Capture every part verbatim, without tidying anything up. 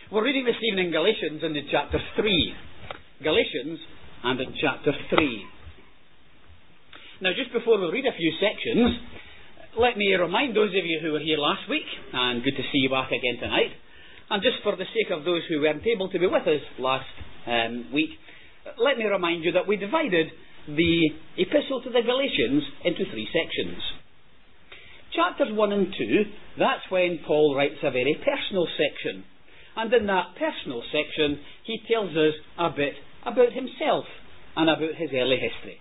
We're reading this evening Galatians and in chapter three. Galatians and in chapter three. Now, just before we read a few sections, let me remind those of you who were here last week, and good to see you back again tonight, and just for the sake of those who weren't able to be with us last um, week, let me remind you that we divided the epistle to the Galatians into three sections. Chapters one and two, that's when Paul writes a very personal section. And in that personal section, he tells us a bit about himself and about his early history.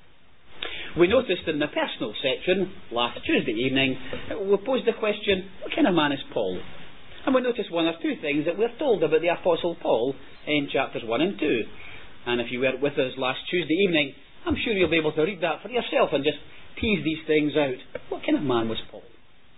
We noticed in the personal section, last Tuesday evening, we posed the question, what kind of man is Paul? And we noticed one or two things that we're told about the Apostle Paul in chapters one and two. And if you weren't with us last Tuesday evening, I'm sure you'll be able to read that for yourself and just tease these things out. What kind of man was Paul?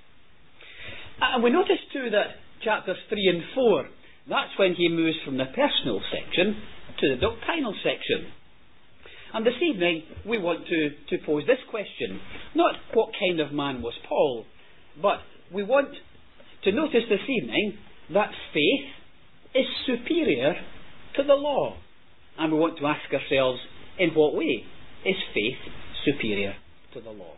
And we noticed too that chapters three and four, that's when he moves from the personal section to the doctrinal section. And this evening we want to, to pose this question. Not what kind of man was Paul, but we want to notice this evening that faith is superior to the law. And we want to ask ourselves, in what way is faith superior to the law?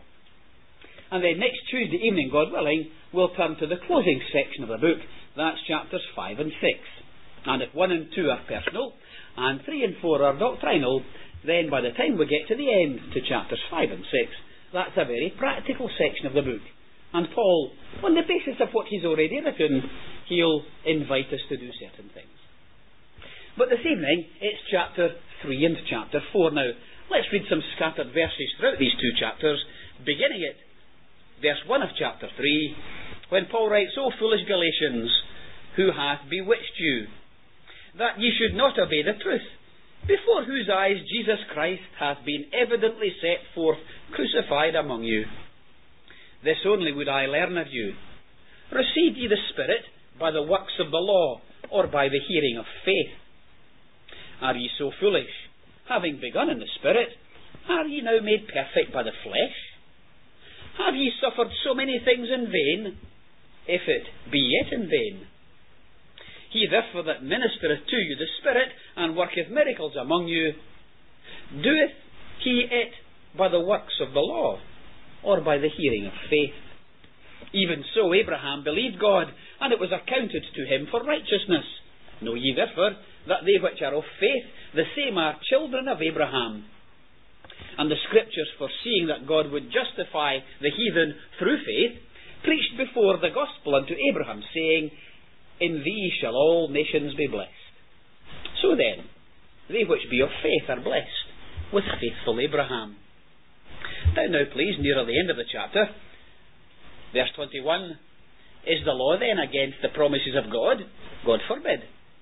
And then next Tuesday evening, God willing, we'll turn to the closing section of the book. That's chapters five and six. And if one and two are personal, and three and four are doctrinal, then by the time we get to the end, to chapters five and six, that's a very practical section of the book. And Paul, on the basis of what he's already written, he'll invite us to do certain things. But this evening, it's chapter three and chapter four. Now, let's read some scattered verses throughout these two chapters, beginning at verse one of chapter three, when Paul writes, O foolish Galatians, who hath bewitched you, that ye should not obey the truth, before whose eyes Jesus Christ hath been evidently set forth crucified among you. This only would I learn of you. Receive ye the Spirit by the works of the law, or by the hearing of faith? Are ye so foolish? Having begun in the Spirit, are ye now made perfect by the flesh? Have ye suffered so many things in vain, if it be yet in vain? He therefore that ministereth to you the Spirit, and worketh miracles among you, doeth he it by the works of the law, or by the hearing of faith? Even so Abraham believed God, and it was accounted to him for righteousness. Know ye therefore that they which are of faith, the same are children of Abraham. And the Scriptures, foreseeing that God would justify the heathen through faith, preached before the gospel unto Abraham, saying, In thee shall all nations be blessed. So then, they which be of faith are blessed with faithful Abraham. Down now, please, nearer the end of the chapter, verse twenty-one, Is the law then against the promises of God? God forbid.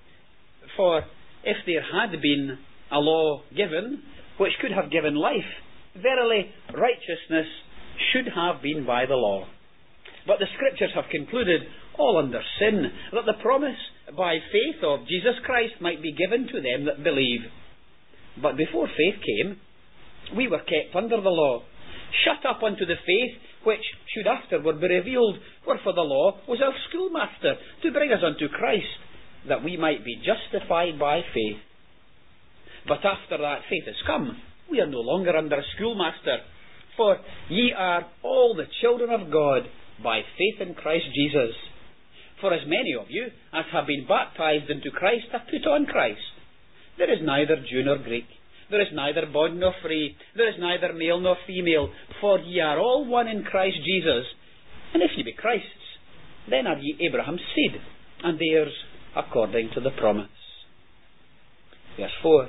For if there had been a law given, which could have given life, verily righteousness should have been by the law. But the Scriptures have concluded, all under sin, that the promise by faith of Jesus Christ might be given to them that believe. But before faith came, we were kept under the law, shut up unto the faith which should afterward be revealed, wherefore the law was our schoolmaster, to bring us unto Christ, that we might be justified by faith. But after that faith is come, we are no longer under a schoolmaster, for ye are all the children of God by faith in Christ Jesus. For as many of you as have been baptized into Christ have put on Christ. There is neither Jew nor Greek, there is neither bond nor free, there is neither male nor female, for ye are all one in Christ Jesus. And if ye be Christ's, then are ye Abraham's seed, and heirs according to the promise. Verse four.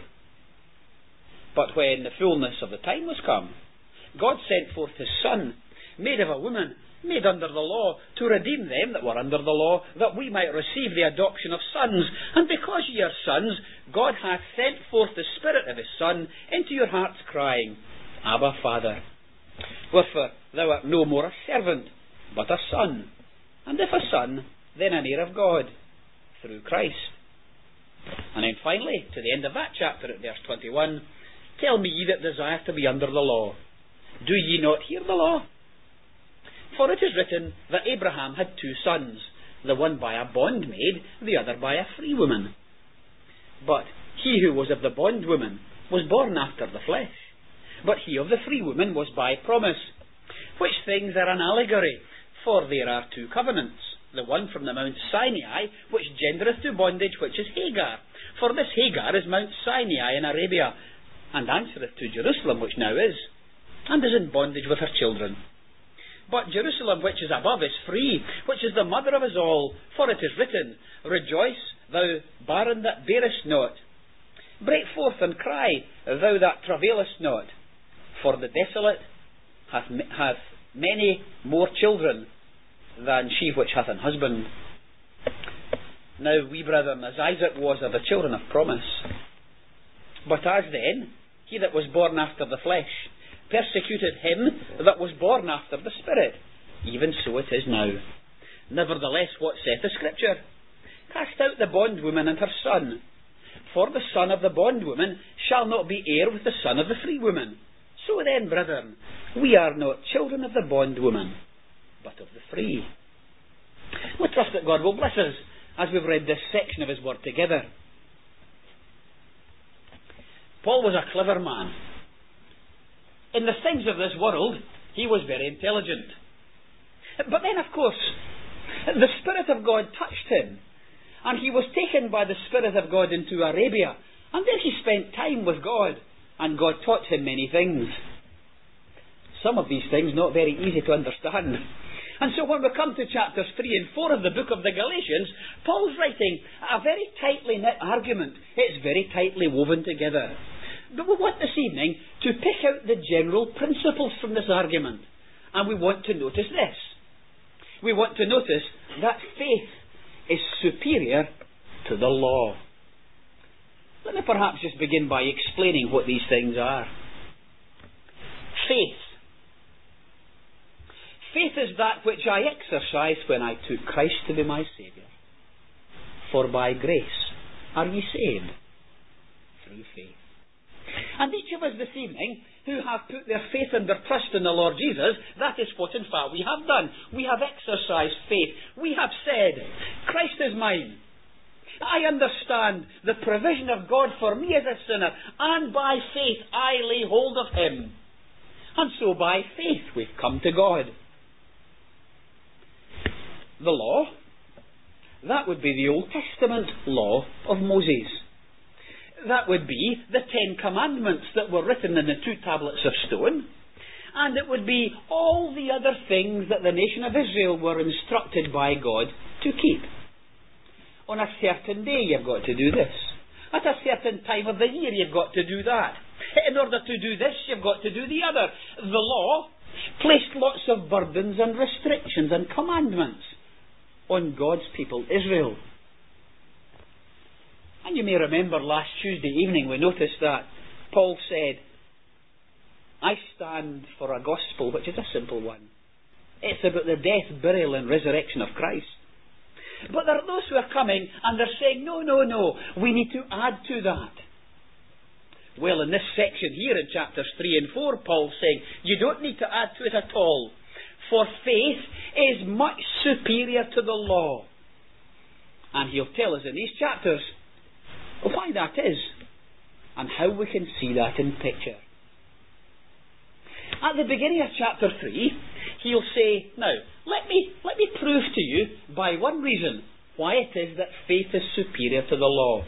But when the fullness of the time was come, God sent forth his Son, made of a woman, made under the law, to redeem them that were under the law, that we might receive the adoption of sons. And because ye are sons, God hath sent forth the Spirit of his Son into your hearts, crying, Abba, Father. Wherefore thou art no more a servant, but a son. And if a son, then an heir of God, through Christ. And then finally, to the end of that chapter at verse twenty-one, Tell me ye that desire to be under the law, do ye not hear the law? For it is written that Abraham had two sons, the one by a bondmaid, the other by a free woman. But he who was of the bondwoman was born after the flesh, but he of the free woman was by promise, which things are an allegory, for there are two covenants, the one from the Mount Sinai, which gendereth to bondage, which is Hagar. For this Hagar is Mount Sinai in Arabia, and answereth to Jerusalem, which now is, and is in bondage with her children. But Jerusalem, which is above, is free, which is the mother of us all. For it is written, Rejoice, thou barren that bearest not. Break forth and cry, thou that travailest not. For the desolate hath, hath many more children than she which hath an husband. Now we, brethren, as Isaac was, are the children of promise. But as then, he that was born after the flesh persecuted him that was born after the Spirit, even so it is now. Nevertheless, what saith the Scripture? Cast out the bondwoman and her son, for the son of the bondwoman shall not be heir with the son of the free woman. So then, brethren, we are not children of the bondwoman, but of the free. We trust that God will bless us as we've read this section of his word together. Paul was a clever man. In the things of this world, he was very intelligent. But then, of course, the Spirit of God touched him, and he was taken by the Spirit of God into Arabia, and there he spent time with God, and God taught him many things. Some of these things not very easy to understand. And so when we come to chapters three and four of the book of the Galatians, Paul's writing a very tightly knit argument. It's very tightly woven together. But we want this evening to pick out the general principles from this argument. And we want to notice this. We want to notice that faith is superior to the law. Let me perhaps just begin by explaining what these things are. Faith. Faith is that which I exercised when I took Christ to be my Saviour. For by grace are ye saved through faith. And each of us this evening who have put their faith and their trust in the Lord Jesus, that is what in fact we have done. We have exercised faith. We have said, Christ is mine. I understand the provision of God for me as a sinner, and by faith I lay hold of him. And so by faith we've come to God. The law, that would be the Old Testament law of Moses. That would be the Ten Commandments that were written in the two tablets of stone, and it would be all the other things that the nation of Israel were instructed by God to keep. On a certain day you've got to do this. At a certain time of the year you've got to do that. In order to do this you've got to do the other. The law placed lots of burdens and restrictions and commandments on God's people, Israel. And you may remember last Tuesday evening we noticed that Paul said, I stand for a gospel which is a simple one. It's about the death, burial and resurrection of Christ. But there are those who are coming and they're saying, no, no, no, we need to add to that. Well, in this section here in chapters three and four, Paul's saying, you don't need to add to it at all. For faith is much superior to the law. And he'll tell us in these chapters why that is, and how we can see that in picture. At the beginning of chapter three, he'll say, now, let me, let me prove to you by one reason why it is that faith is superior to the law.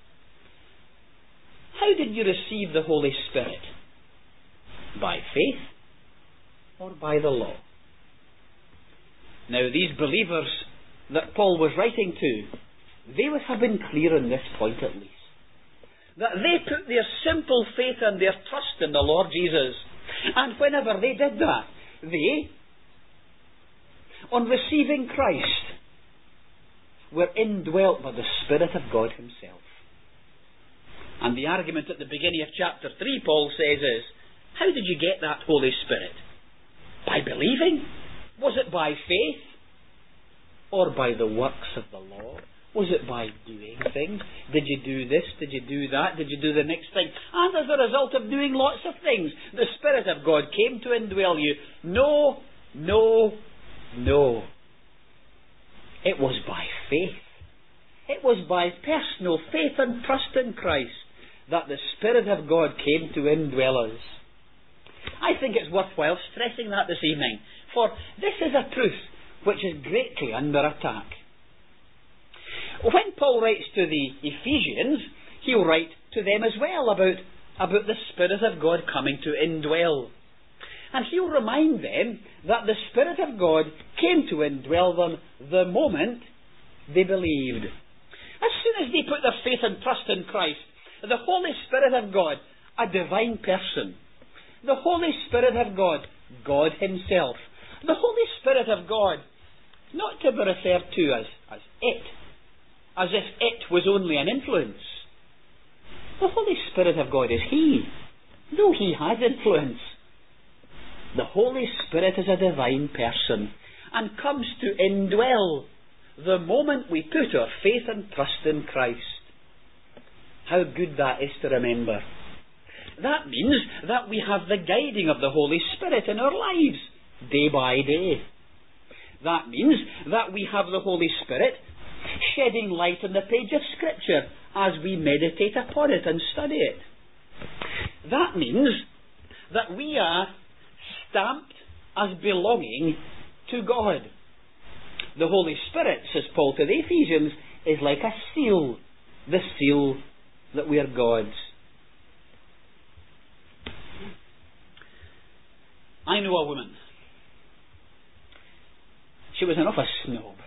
How did you receive the Holy Spirit? By faith or by the law? Now, these believers that Paul was writing to, they would have been clear on this point at least. That they put their simple faith and their trust in the Lord Jesus. And whenever they did that, they, on receiving Christ, were indwelt by the Spirit of God himself. And the argument at the beginning of chapter three, Paul says, is, how did you get that Holy Spirit? By believing? Was it by faith? Or by the works of the law? Was it by doing things? Did you do this? Did you do that? Did you do the next thing? And as a result of doing lots of things, the Spirit of God came to indwell you. No, no, no. It was by faith. It was by personal faith and trust in Christ that the Spirit of God came to indwell us. I think it's worthwhile stressing that this evening, for this is a truth which is greatly under attack. When Paul writes to the Ephesians, he'll write to them as well about, about the Spirit of God coming to indwell. And he'll remind them that the Spirit of God came to indwell them the moment they believed. As soon as they put their faith and trust in Christ, the Holy Spirit of God, a divine person, the Holy Spirit of God, God Himself, the Holy Spirit of God, not to be referred to as, as it, as if it was only an influence. The Holy Spirit of God is He, though He has influence. The Holy Spirit is a divine person and comes to indwell the moment we put our faith and trust in Christ. How good that is to remember. That means that we have the guiding of the Holy Spirit in our lives, day by day. That means that we have the Holy Spirit shedding light on the page of Scripture as we meditate upon it and study it. That means that we are stamped as belonging to God. The Holy Spirit, says Paul to the Ephesians, is like a seal, the seal that we are God's. I know a woman. She was enough a snob.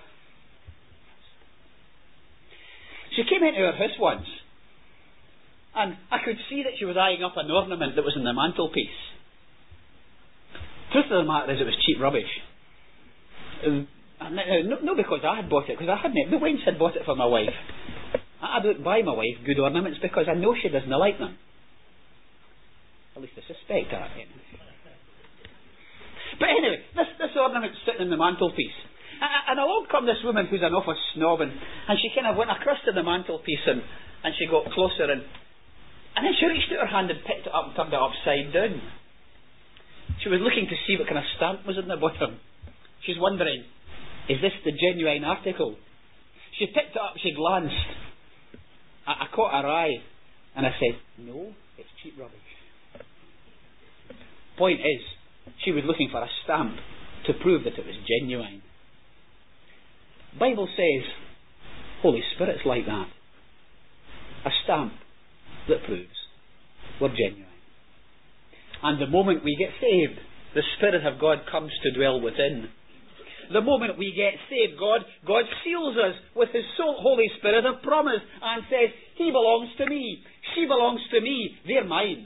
She came into our house once, and I could see that she was eyeing up an ornament that was in the mantelpiece. Truth of the matter is, it was cheap rubbish. Um, no, no, because I had bought it, because I hadn't. The Waynes had bought it for my wife. I don't buy my wife good ornaments because I know she doesn't like them. At least I suspect that. But anyway, this, this ornament's sitting in the mantelpiece. And along come this woman who's an awful snob, and, and she kind of went across to the mantelpiece and, and she got closer, and, and then she reached out her hand and picked it up and turned it upside down. She was looking to see what kind of stamp was on the bottom. She's wondering, is this the genuine article? She picked it up, she glanced. I, I caught her eye, and I said, no, it's cheap rubbish. Point is, she was looking for a stamp to prove that it was genuine. Bible says Holy Spirit's like that. A stamp that proves we're genuine. And the moment we get saved, the Spirit of God comes to dwell within. The moment we get saved, God, God seals us with His Holy Spirit of promise and says, He belongs to me, she belongs to me, they're mine.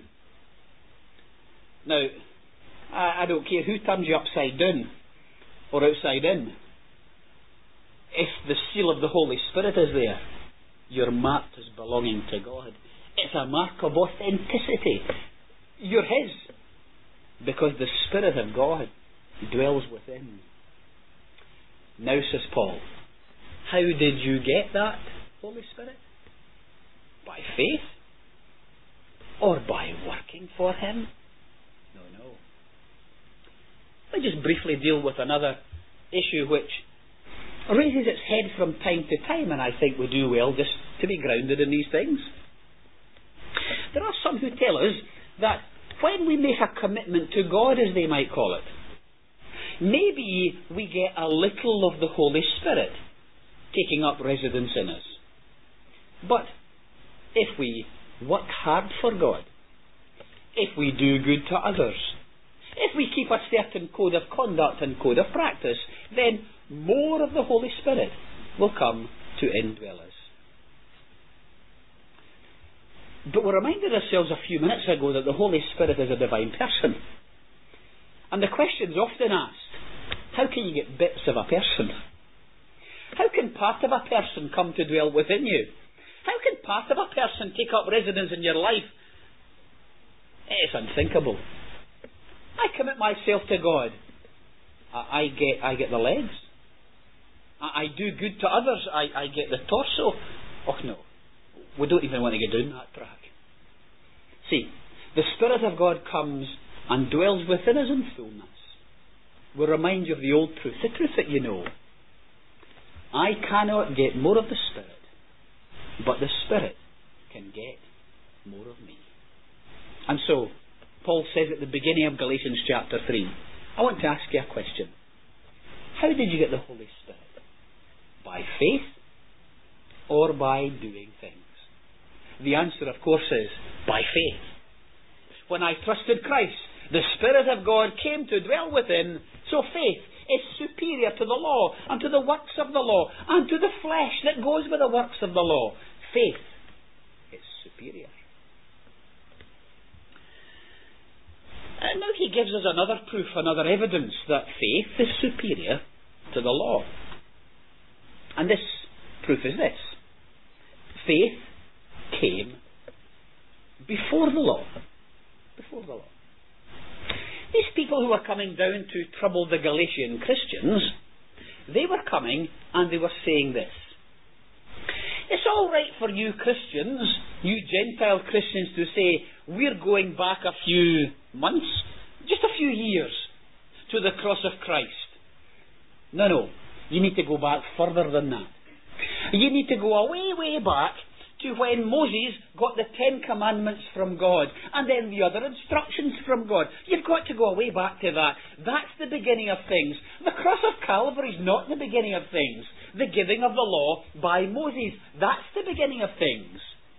Now, I, I don't care who turns you upside down or outside in. If the seal of the Holy Spirit is there, you're marked as belonging to God. It's a mark of authenticity. You're His, because the Spirit of God dwells within. Now, says Paul, how did you get that Holy Spirit? By faith? Or by working for Him? No, no. Let me just briefly deal with another issue which raises its head from time to time, and I think we do well just to be grounded in these things. There are some who tell us that when we make a commitment to God, as they might call it, maybe we get a little of the Holy Spirit taking up residence in us. But if we work hard for God, if we do good to others, if we keep a certain code of conduct and code of practice, then more of the Holy Spirit will come to indwell us. But we reminded ourselves a few minutes ago that the Holy Spirit is a divine person. And the question is often asked, how can you get bits of a person? How can part of a person come to dwell within you? How can part of a person take up residence in your life? It's unthinkable. I commit myself to God. I, I get I get the legs. I, I do good to others. I, I get the torso. Oh no. We don't even want to get down that track. See, the Spirit of God comes and dwells within us in fullness. We'll remind you of the old truth, the truth that you know. I cannot get more of the Spirit, but the Spirit can get more of me. And so, Paul says at the beginning of Galatians chapter three, I want to ask you a question. How did you get the Holy Spirit? By faith or by doing things? The answer, of course, is by faith. When I trusted Christ, the Spirit of God came to dwell within, so faith is superior to the law and to the works of the law and to the flesh that goes with the works of the law. Faith is superior. And now he gives us another proof, another evidence that faith is superior to the law. And this proof is this. Faith came before the law. Before the law. These people who were coming down to trouble the Galatian Christians, they were coming and they were saying this. It's all right for you Christians, you Gentile Christians, to say we're going back a few months, just a few years, to the cross of Christ. No, no. You need to go back further than that. You need to go way, way back to when Moses got the Ten Commandments from God and then the other instructions from God. You've got to go way back to that. That's the beginning of things. The cross of Calvary is not the beginning of things. The giving of the law by Moses, that's the beginning of things.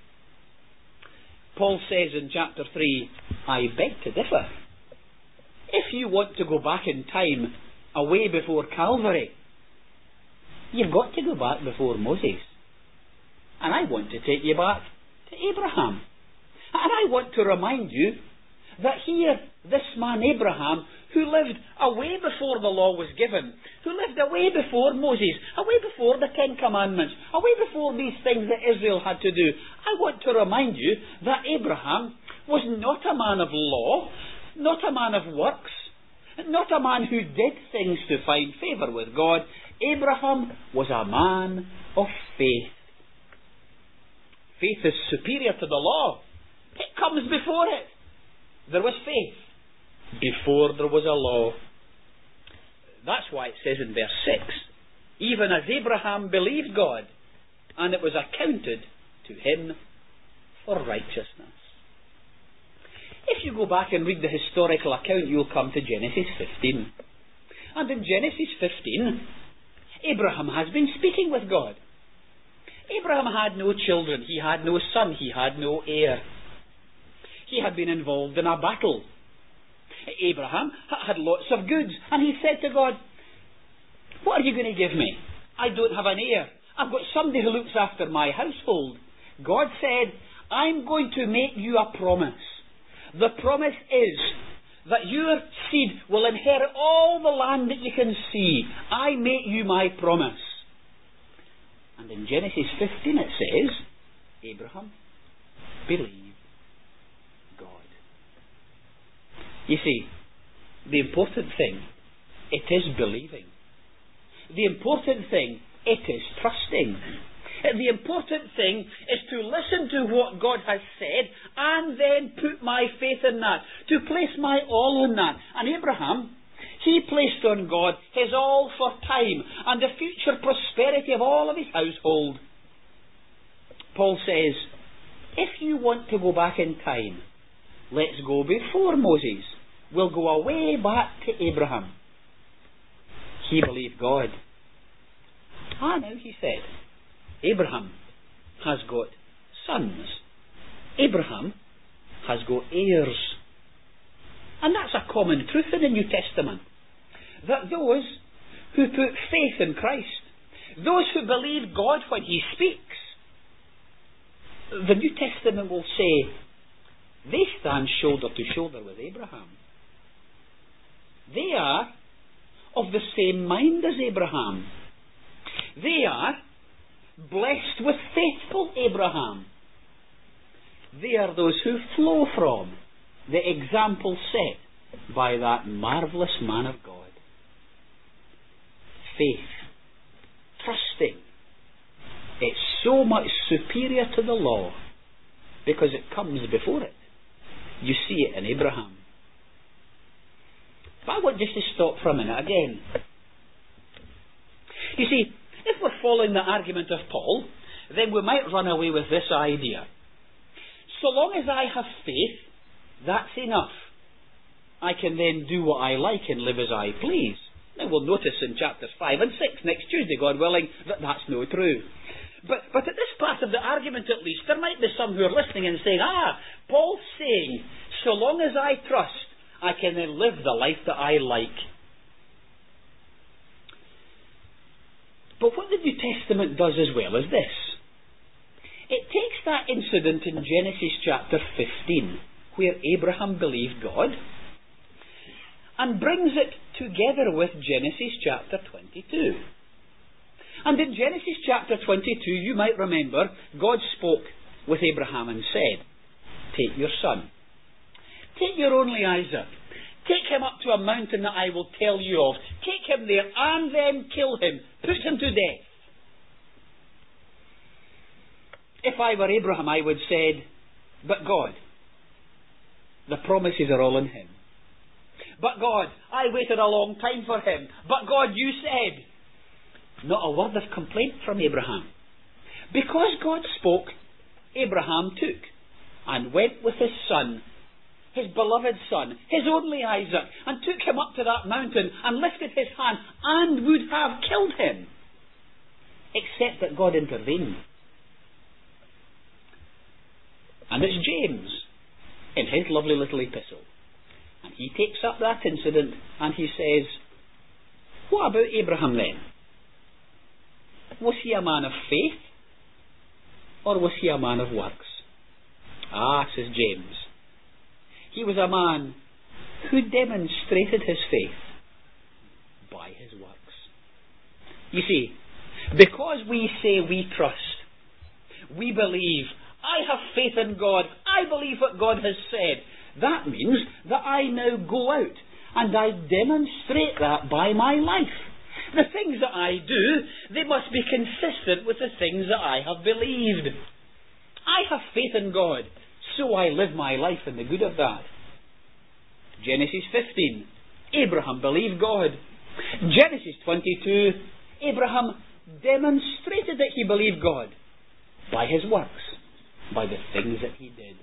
Paul says in chapter three, I beg to differ. If you want to go back in time, away before Calvary, you've got to go back before Moses. And I want to take you back to Abraham. And I want to remind you that here, this man Abraham, who lived away before the law was given, who lived away before Moses, away before the Ten Commandments, away before these things that Israel had to do, I want to remind you that Abraham was not a man of law, not a man of works, not a man who did things to find favour with God. Abraham was a man of faith. Faith is superior to the law. It comes before it. There was faith before there was a law. That's why it says in verse six, even as Abraham believed God, and it was accounted to him for righteousness. If you go back and read the historical account, you'll come to Genesis fifteen. And in Genesis fifteen, Abraham has been speaking with God. Abraham had no children, he had no son, he had no heir. He had been involved in a battle. Abraham had lots of goods, and he said to God, what are you going to give me? I don't have an heir. I've got somebody who looks after my household. God said, I'm going to make you a promise. The promise is that your seed will inherit all the land that you can see. I make you my promise. And in Genesis fifteen it says, Abraham believed God. You see, the important thing, it is believing. The important thing, it is trusting. The important thing is to listen to what God has said and then put my faith in that, to place my all in that. And Abraham, he placed on God his all for time and the future prosperity of all of his household. Paul says, if you want to go back in time, let's go before Moses. We'll go away back to Abraham. He believed God. Ah, now he said, Abraham has got sons. Abraham has got heirs. And that's a common truth in the New Testament. That those who put faith in Christ, those who believe God when He speaks, the New Testament will say, they stand shoulder to shoulder with Abraham. They are of the same mind as Abraham. They are blessed with faithful Abraham. They are those who flow from the example set by that marvellous man of God. Faith, trusting, it's so much superior to the law because it comes before it. You see it in Abraham. But I want just to stop for a minute again. You see, if we're following the argument of Paul, then we might run away with this idea. So long as I have faith, that's enough. I can then do what I like and live as I please. Now we'll notice in chapters five and six next Tuesday, God willing, that that's no true. But, but at this part of the argument at least, there might be some who are listening and saying, ah, Paul's saying, so long as I trust, I can then live the life that I like. But what the New Testament does as well is this. It takes that incident in Genesis chapter fifteen, where Abraham believed God, and brings it together with Genesis chapter twenty-two. And in Genesis chapter twenty-two, you might remember, God spoke with Abraham and said, take your son, take your only Isaac, take him up to a mountain that I will tell you of, take him there and then kill him, put him to death. If I were Abraham, I would have said, but God, the promises are all in him. But God, I waited a long time for him. But God, you said. Not a word of complaint from Abraham. Because God spoke, Abraham took and went with his son, his beloved son, his only Isaac, and took him up to that mountain and lifted his hand and would have killed him. Except that God intervened. And it's James, in his lovely little epistle. And he takes up that incident and he says, what about Abraham then? Was he a man of faith? Or was he a man of works? Ah, says James, he was a man who demonstrated his faith by his works. You see, because we say we trust, we believe, I have faith in God, I believe what God has said, that means that I now go out and I demonstrate that by my life. The things that I do, they must be consistent with the things that I have believed. I have faith in God, so I live my life in the good of that. Genesis fifteen, Abraham believed God. Genesis twenty-two, Abraham demonstrated that he believed God by his works, by the things that he did.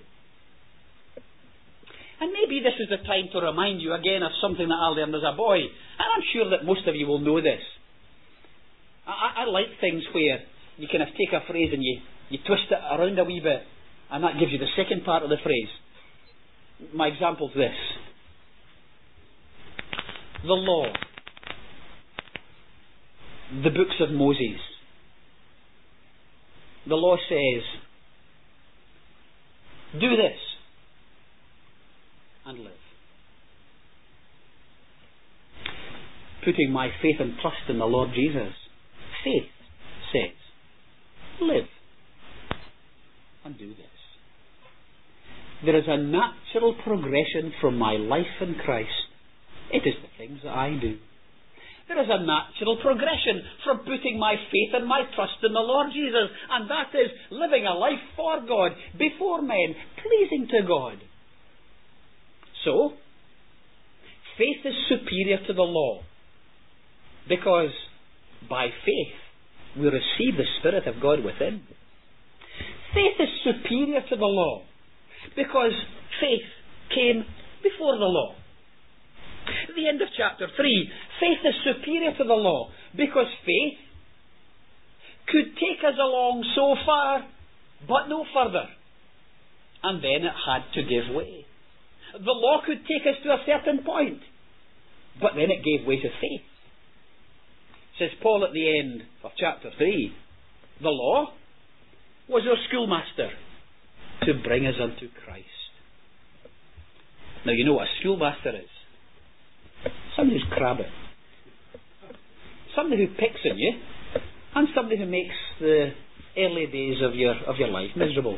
And maybe this is the time to remind you again of something that I learned as a boy. And I'm sure that most of you will know this. I, I like things where you kind of take a phrase and you, you twist it around a wee bit, and that gives you the second part of the phrase. My example is this. The law. The books of Moses. The law says, do this and live. Putting my faith and trust in the Lord Jesus, faith says, live and do this. There is a natural progression from my life in Christ. It is the things that I do. There is a natural progression from putting my faith and my trust in the Lord Jesus, and that is living a life for God, before men, pleasing to God. So, faith is superior to the law, because by faith we receive the Spirit of God within. Faith is superior to the law, because faith came before the law. At the end of chapter three, faith is superior to the law, because faith could take us along so far, but no further. And then it had to give way. The law could take us to a certain point, but then it gave way to faith. Says Paul at the end of chapter three, the law was our schoolmaster to bring us unto Christ. Now you know what a schoolmaster is. Somebody who's crabbing. Somebody who picks on you, and somebody who makes the early days of your of your life miserable.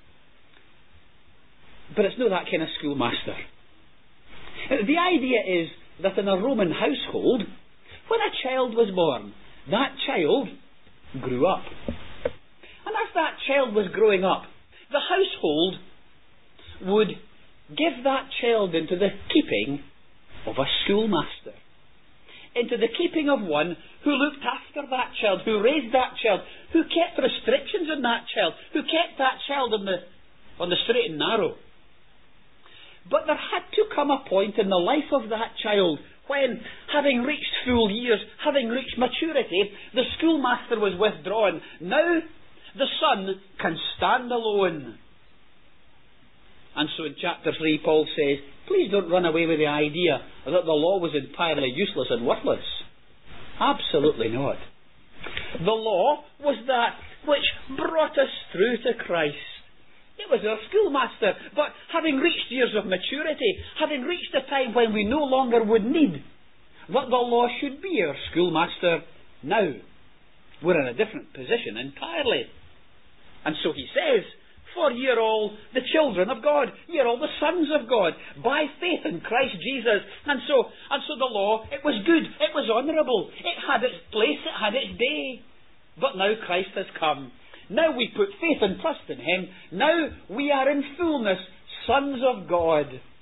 But it's not that kind of schoolmaster. The idea is that in a Roman household, when a child was born, that child grew up. And as that child was growing up, the household would give that child into the keeping of a schoolmaster. into the keeping of one who looked after that child, who raised that child, who kept restrictions on that child, who kept that child on the, on the straight and narrow. But there had to come a point in the life of that child when, having reached full years, having reached maturity, the schoolmaster was withdrawn. Now the son can stand alone. And so in chapter three, Paul says, please don't run away with the idea that the law was entirely useless and worthless. Absolutely not. The law was that which brought us through to Christ. It was our schoolmaster, but having reached years of maturity, having reached a time when we no longer would need that the law should be our schoolmaster, now we're in a different position entirely. And so he says, for ye are all the children of God, ye are all the sons of God, by faith in Christ Jesus. And so, and so the law, it was good, it was honourable, it had its place, it had its day. But now Christ has come. Now we put faith and trust in Him. Now we are in fullness sons of God.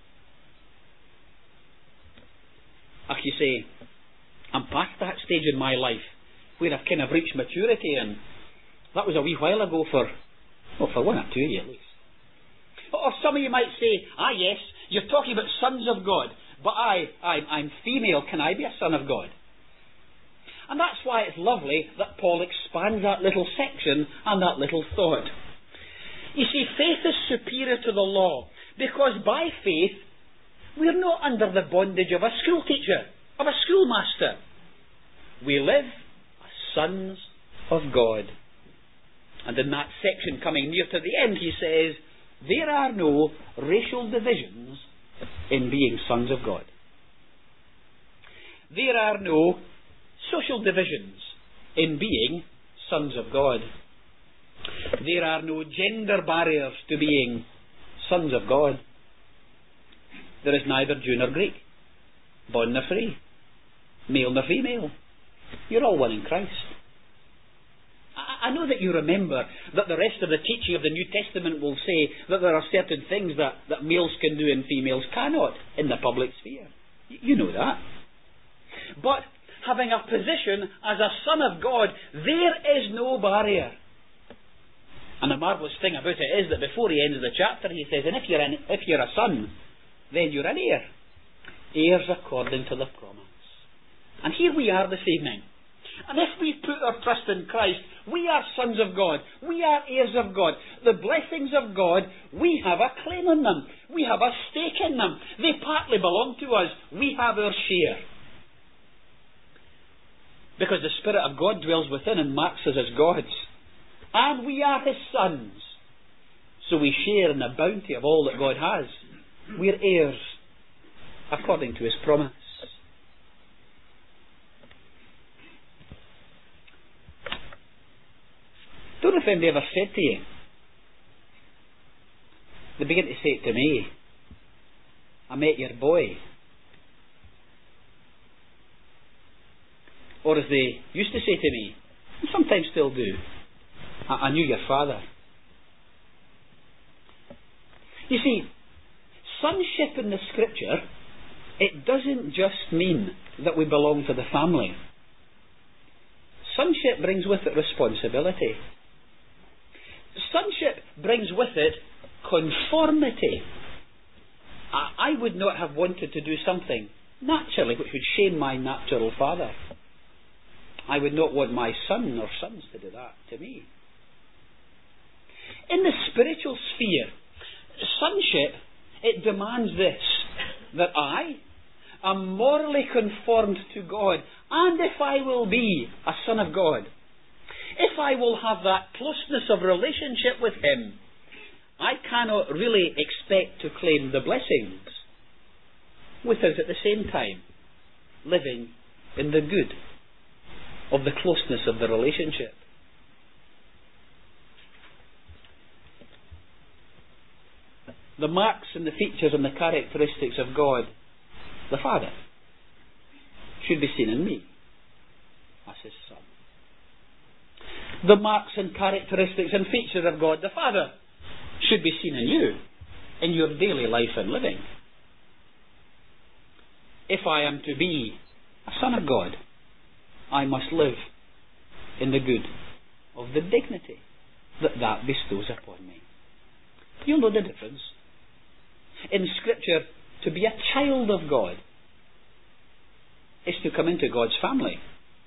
Ach, you say, I'm past that stage in my life where I've kind of reached maturity, and that was a wee while ago for, well, for one or two of you at least. Or some of you might say, ah yes, you're talking about sons of God, but I, I I'm female, can I be a son of God? And that's why it's lovely that Paul expands that little section and that little thought. You see, faith is superior to the law, because by faith, we're not under the bondage of a school teacher, of a schoolmaster. We live as sons of God. And in that section coming near to the end, he says, there are no racial divisions in being sons of God. There are no social divisions in being sons of God. There are no gender barriers to being sons of God. There is neither Jew nor Greek, bond nor free, male nor female. You're all one in Christ. I, I know that you remember that the rest of the teaching of the New Testament will say that there are certain things that, that males can do and females cannot in the public sphere. You, you know that. But having a position as a son of God, there is no barrier. And the marvellous thing about it is that before he ends the chapter, he says, and if you're, an, if you're a son, then you're an heir. Heirs according to the promise. And here we are this evening. And if we put our trust in Christ, we are sons of God. We are heirs of God. The blessings of God, we have a claim on them. We have a stake in them. They partly belong to us. We have our share. Because the Spirit of God dwells within and marks us as God's. And we are His sons. So we share in the bounty of all that God has. We're heirs, according to His promise. Don't know if anybody ever said to you, they begin to say it to me, I met your boy. Or as they used to say to me, and sometimes still do, I, I knew your father. You see, sonship in the Scripture, it doesn't just mean that we belong to the family. Sonship brings with it responsibility. Sonship brings with it conformity. I, I would not have wanted to do something naturally which would shame my natural father. I would not want my son or sons to do that to me. In the spiritual sphere, sonship, it demands this, that I am morally conformed to God, and if I will be a son of God, if I will have that closeness of relationship with Him, I cannot really expect to claim the blessings without at the same time living in the good of the closeness of the relationship. The marks and the features and the characteristics of God, the Father, should be seen in me as His Son. The marks and characteristics and features of God, the Father, should be seen in you, in your daily life and living. If I am to be a son of God, I must live in the good of the dignity that that bestows upon me. You'll know the difference. In Scripture, to be a child of God is to come into God's family.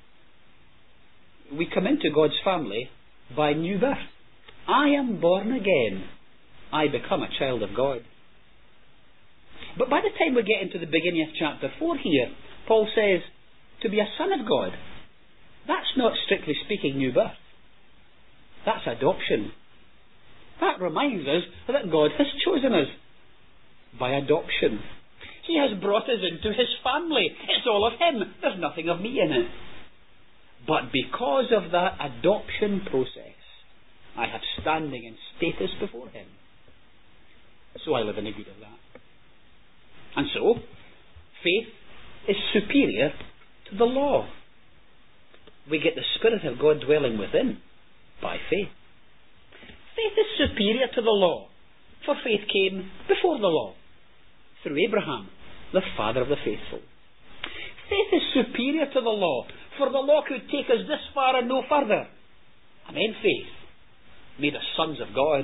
We come into God's family by new birth. I am born again. I become a child of God. But by the time we get into the beginning of chapter four here, Paul says, to be a son of God, that's not strictly speaking new birth. That's adoption. That reminds us that God has chosen us by adoption. He has brought us into His family. It's all of Him. There's nothing of me in it. But because of that adoption process, I have standing and status before Him. So I live in the good of that. And so, faith is superior to the law. We get the Spirit of God dwelling within by faith. Faith is superior to the law, for faith came before the law, through Abraham, the father of the faithful. Faith is superior to the law, for the law could take us this far and no further. And then faith made us sons of God.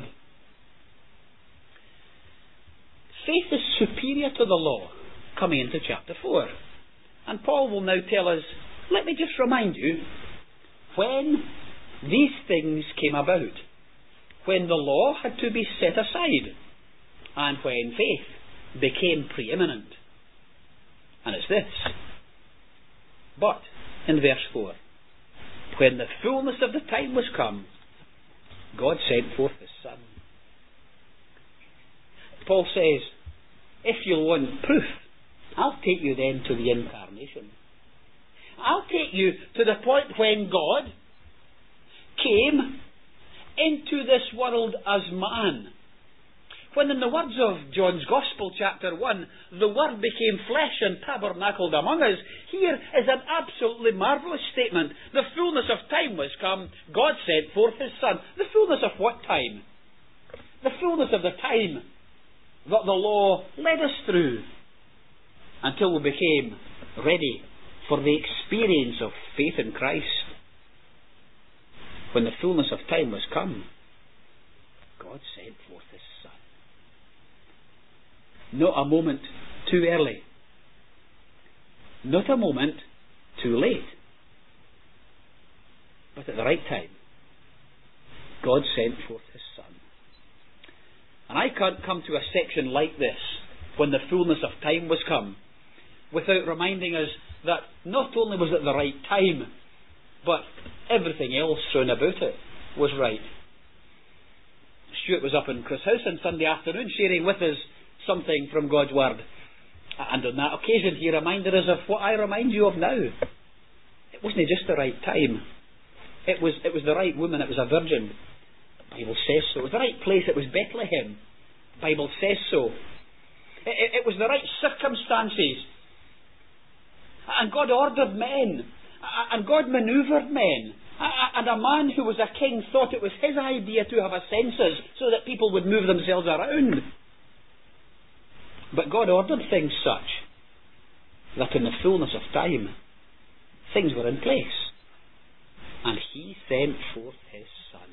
Faith is superior to the law, coming into chapter four. And Paul will now tell us, let me just remind you, when these things came about, when the law had to be set aside, and when faith became preeminent. And it's this. But, in verse four, when the fullness of the time was come, God sent forth His Son. Paul says, if you'll want proof, I'll take you then to the incarnation. I'll take you to the point when God came into this world as man. When in the words of John's Gospel, chapter one, the Word became flesh and tabernacled among us, here is an absolutely marvellous statement. The fullness of time was come, God sent forth His Son. The fullness of what time? The fullness of the time that the law led us through until we became ready for the experience of faith in Christ. When the fullness of time was come, God sent forth His Son. Not a moment too early. Not a moment too late. But at the right time, God sent forth His Son. And I can't come to a section like this, when the fullness of time was come, without reminding us that not only was it the right time, but everything else thrown about it was right. Stuart was up in Chris' house on Sunday afternoon sharing with us something from God's Word. And on that occasion he reminded us of what I remind you of now. It wasn't just the right time. It was, it was the right woman, it was a virgin. The Bible says so. It was the right place, it was Bethlehem. The Bible says so. It, it, it was the right circumstances. And God ordered men. And God manoeuvred men. And a man who was a king thought it was his idea to have a census so that people would move themselves around. But God ordered things such that in the fullness of time, things were in place. And He sent forth His Son.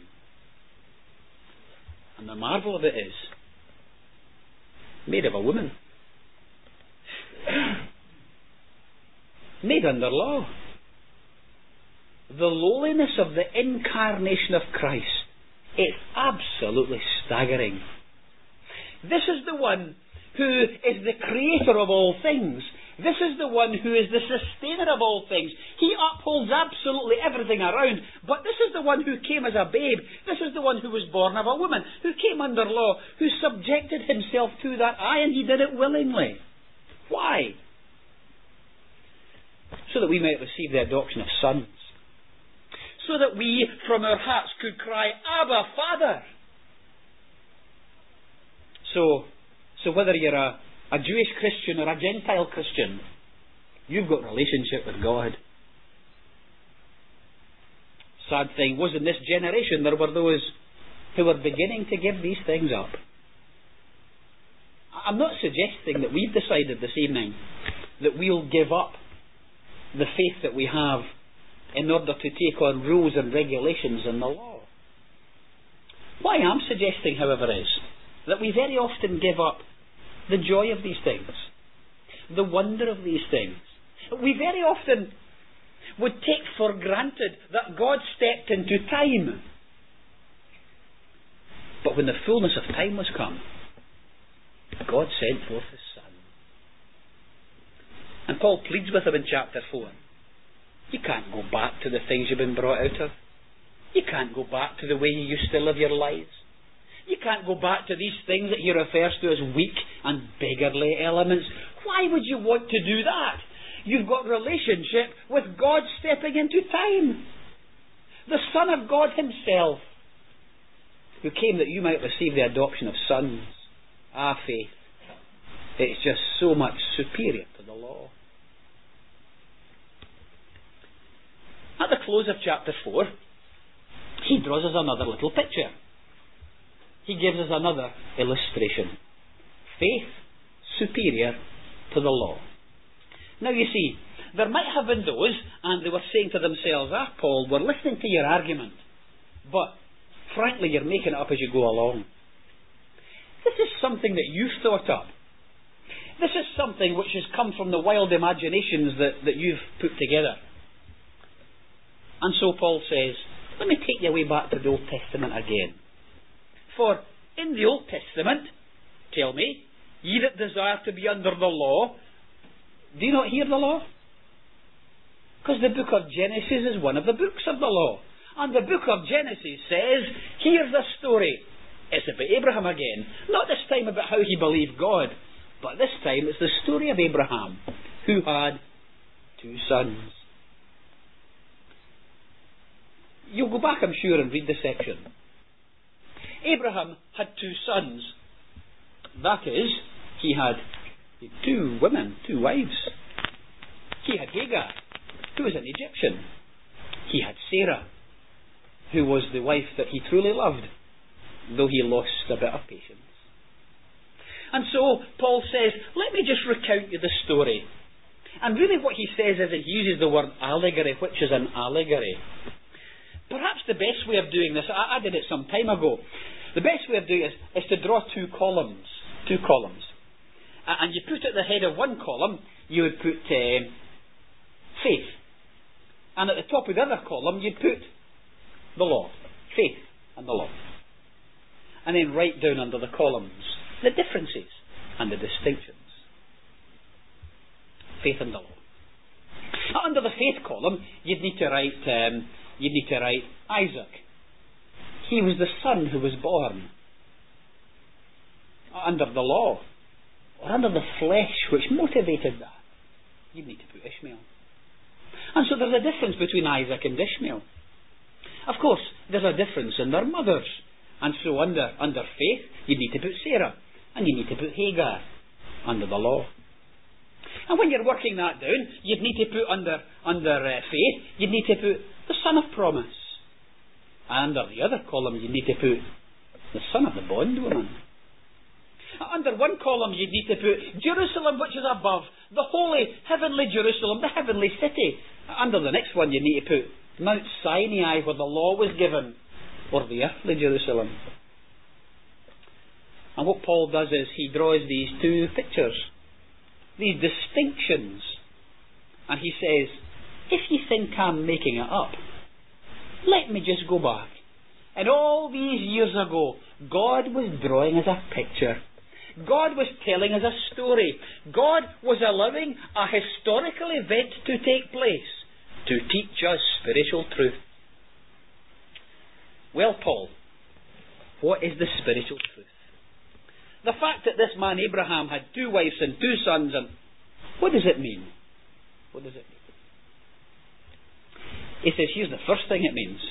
And the marvel of it is, made of a woman. Made under law. The lowliness of the incarnation of Christ, it's absolutely staggering. This is the one who is the creator of all things. This is the one who is the sustainer of all things. He upholds absolutely everything around. But this is the one who came as a babe. This is the one who was born of a woman, who came under law, who subjected Himself to that. Aye, and He did it willingly. Why? So that we might receive the adoption of sons. So that we, from our hearts, could cry, Abba, Father. So, so whether you're a, a Jewish Christian or a Gentile Christian, you've got a relationship with God. Sad thing was, in this generation there were those who were beginning to give these things up. I'm not suggesting that we've decided this evening that we'll give up the faith that we have in order to take on rules and regulations in the law. What I am suggesting, however, is that we very often give up the joy of these things, the wonder of these things. We very often would take for granted that God stepped into time. But when the fullness of time was come, God sent forth His Son. And Paul pleads with him in chapter four. You can't go back to the things you've been brought out of. You can't go back to the way you used to live your lives. You can't go back to these things that he refers to as weak and beggarly elements. Why would you want to do that? You've got relationship with God stepping into time. The Son of God Himself, who came that you might receive the adoption of sons. Ah, faith. It's just so much superior to the law. At the close of chapter four, he draws us another little picture. He gives us another illustration. Faith superior to the law. Now you see, there might have been those, and they were saying to themselves, ah, Paul, we're listening to your argument, but frankly you're making it up as you go along. This is something that you've thought up. This is something which has come from the wild imaginations that, that you've put together. And so Paul says, let me take you way back to the Old Testament again. For in the Old Testament, tell me, ye that desire to be under the law, do you not hear the law? Because the book of Genesis is one of the books of the law. And the book of Genesis says, here's the story. It's about Abraham again. Not this time about how he believed God, but this time it's the story of Abraham, who had two sons. You'll go back, I'm sure, and read the section. Abraham had two sons. That is, he had two women, two wives. He had Hagar, who was an Egyptian. He had Sarah, who was the wife that he truly loved, though he lost a bit of patience. And so Paul says, let me just recount you the story. And really what he says is that he uses the word allegory, which is an allegory. Perhaps the best way of doing this, I, I did it some time ago, the best way of doing it is, is to draw two columns. Two columns. Uh, and you put at the head of one column, you would put uh, faith. And at the top of the other column, you'd put the law. Faith and the law. And then write down under the columns the differences and the distinctions. Faith and the law. Under the faith column, you'd need to write, um, you'd need to write Isaac. He was the son who was born. Under the law, or under the flesh which motivated that, you'd need to put Ishmael. And so there's a difference between Isaac and Ishmael. Of course, there's a difference in their mothers. And so under, under faith, you need to put Sarah. And you need to put Hagar under the law. And when you're working that down, you'd need to put under, under uh, faith, you'd need to put the son of promise. And under the other column, you need to put the son of the bondwoman. Under one column, you need to put Jerusalem, which is above, the holy, heavenly Jerusalem, the heavenly city. Under the next one, you need to put Mount Sinai, where the law was given, or the earthly Jerusalem. And what Paul does is he draws these two pictures, these distinctions, and he says, if you think I'm making it up, let me just go back. And all these years ago, God was drawing us a picture. God was telling us a story. God was allowing a historical event to take place to teach us spiritual truth. Well, Paul, what is the spiritual truth? The fact that this man Abraham had two wives and two sons, and what does it mean? What does it mean? He says, here's the first thing it means.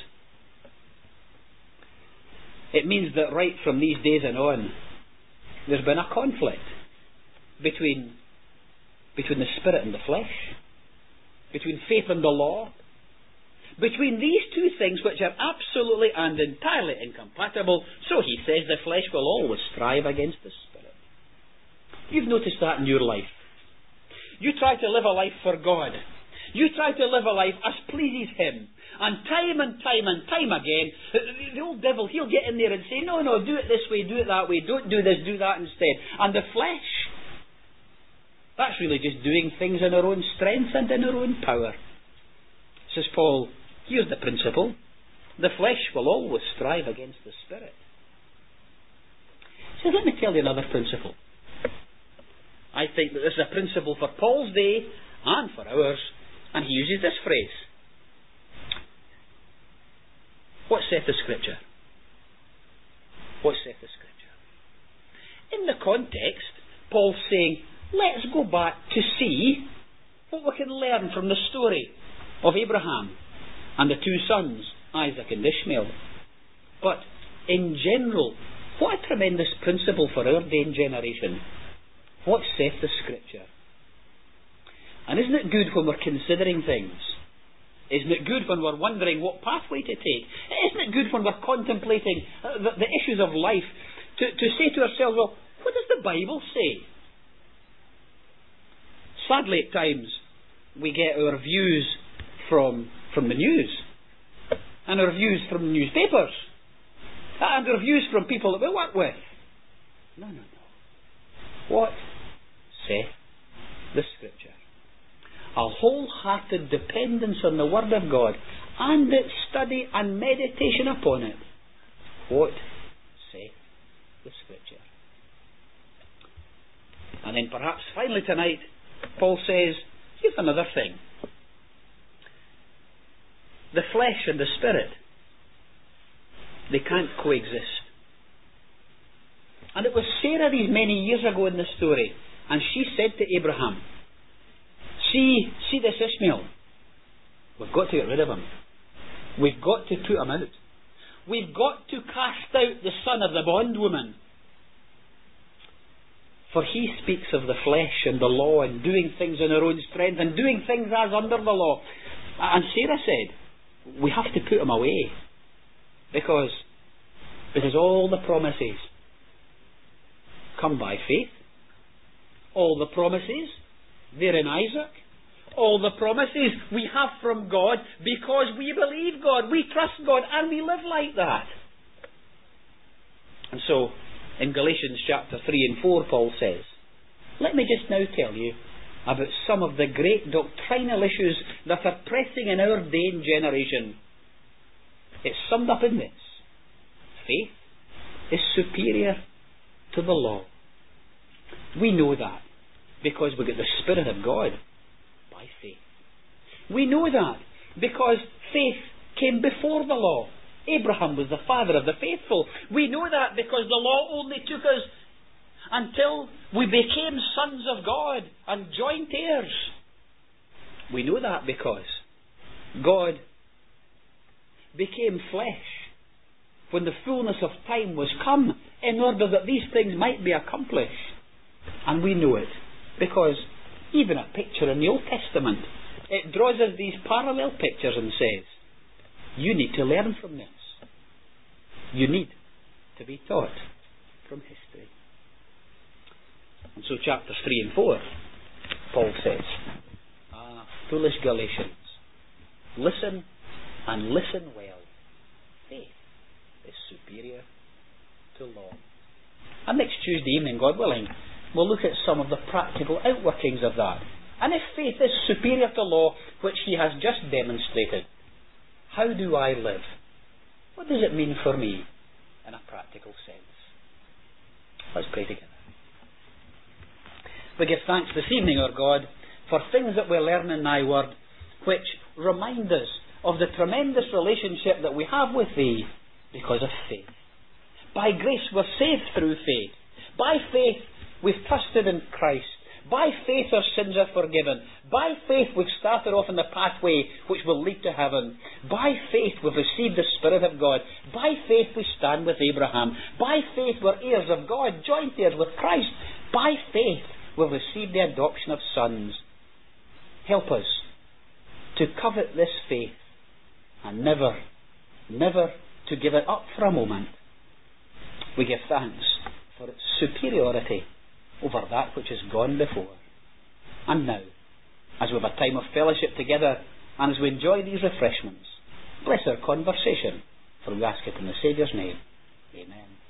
It means that right from these days and on, there's been a conflict between, between the spirit and the flesh, between faith and the law, between these two things which are absolutely and entirely incompatible. So he says the flesh will always strive against the spirit. You've noticed that in your life. You try to live a life for God. You try to live a life as pleases him. And time and time and time again, the old devil, he'll get in there and say, no, no, do it this way, do it that way, don't do this, do that instead. And the flesh, that's really just doing things in our own strength and in our own power. Says Paul, here's the principle. The flesh will always strive against the Spirit. He says, let me tell you another principle. I think that this is a principle for Paul's day and for ours, and he uses this phrase. What saith the Scripture? What saith the Scripture? In the context, Paul's saying, let's go back to see what we can learn from the story of Abraham and the two sons, Isaac and Ishmael. But in general, what a tremendous principle for our day and generation. What saith the Scripture? And isn't it good when we're considering things? Isn't it good when we're wondering what pathway to take? Isn't it good when we're contemplating the, the issues of life to, to say to ourselves, well, what does the Bible say? Sadly, at times, we get our views from, from the news, and our views from newspapers, and our views from people that we work with. No, no, no. What saith the Scripture? A wholehearted dependence on the Word of God and its study and meditation upon it. What saith the Scripture? And then perhaps finally tonight, Paul says, here's another thing. The flesh and the Spirit, they can't coexist. And it was Sarah these many years ago in the story, and she said to Abraham, See, see this Ishmael. We've got to get rid of him. We've got to put him out. We've got to cast out the son of the bondwoman. For he speaks of the flesh and the law and doing things in our own strength and doing things as under the law. And Sarah said, we have to put him away. Because, because all the promises come by faith. All the promises, they're in Isaac. All the promises we have from God because we believe God, we trust God, and we live like that. And so, in Galatians chapter three and four, Paul says, let me just now tell you about some of the great doctrinal issues that are pressing in our day and generation. It's summed up in this. Faith is superior to the law. We know that because we get the Spirit of God by faith. We know that because faith came before the law. Abraham was the father of the faithful. We know that because the law only took us until we became sons of God and joint heirs. We know that because God became flesh when the fullness of time was come in order that these things might be accomplished. And we know it because even a picture in the Old Testament, it draws us these parallel pictures and says, you need to learn from this. You need to be taught from history. And so chapters three and four, Paul says, Ah, foolish Galatians, listen and listen well. Faith is superior to law. And next Tuesday evening, God willing, we'll look at some of the practical outworkings of that. And if faith is superior to law, which he has just demonstrated, how do I live? What does it mean for me in a practical sense? Let's pray together. We give thanks this evening, our God, for things that we learn in thy word, which remind us of the tremendous relationship that we have with thee because of faith. By grace we're saved through faith. By faith we've trusted in Christ. By faith our sins are forgiven. By faith we've started off on the pathway which will lead to heaven. By faith we've received the Spirit of God. By faith we stand with Abraham. By faith we're heirs of God, joint heirs with Christ. By faith we've received the adoption of sons. Help us to covet this faith and never, never to give it up for a moment. We give thanks for its superiority over that which has gone before. And now, as we have a time of fellowship together and as we enjoy these refreshments. Bless our conversation, for we ask it in the Saviour's name. Amen.